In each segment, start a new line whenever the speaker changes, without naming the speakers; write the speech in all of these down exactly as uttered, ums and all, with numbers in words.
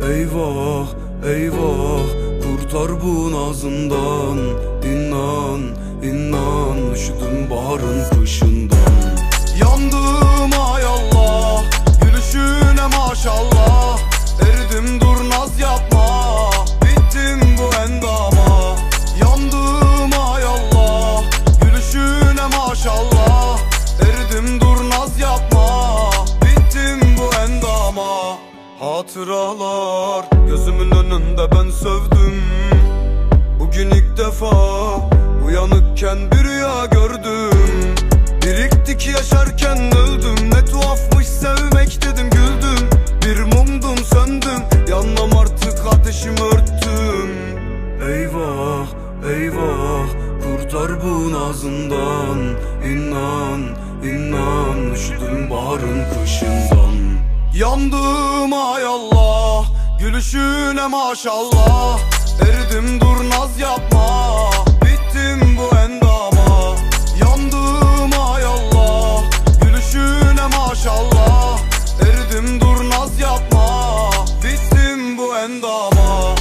Eyvah eyvah, kurtar bu nazından. İnan inan, üşüdüm baharın kışından. Yandım ay Allah, gülüşüne maşallah. Eridim dur naz yapma, bittim bu endama. Yandım ay Allah, gülüşüne maşallah. Eridim dur naz yapma, bittim bu endama. Hatıralar gözümün önünde, ben sövdüm. Bugün ilk defa uyanıkken bir rüya gördüm. Biriktik yaşarken öldüm, ne tuhafmış sevmek dedim güldüm. Bir mumdum söndüm, yanmam artık ateşimi örttüm. Eyvah eyvah, kurtar bu nazından. İnan inan, üşüdüm baharın kışından. Yandım ay Allah, gülüşüne maşallah. Eridim dur naz yapma, bittim bu endama. Yandım ay Allah, gülüşüne maşallah. Eridim dur naz yapma, bittim bu endama.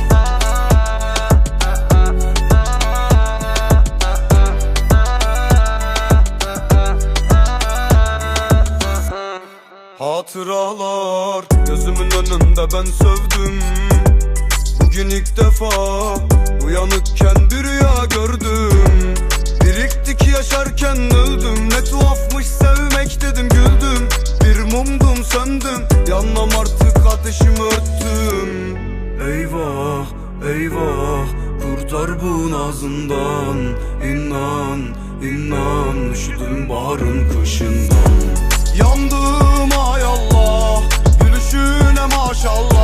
Hatıralar gözümün önünde, ben sövdüm. Bugün ilk defa uyanıkken bir rüya gördüm. Biriktik yaşarken öldüm, ne tuhafmış sevmek dedim güldüm. Bir mumdum söndüm, yanmam artık ateşimi örttüm. Eyvah eyvah, kurtar bu nazından. İnan inan, üşüdüm baharın kışından. Yandım ay Allah, gülüşüne maşallah.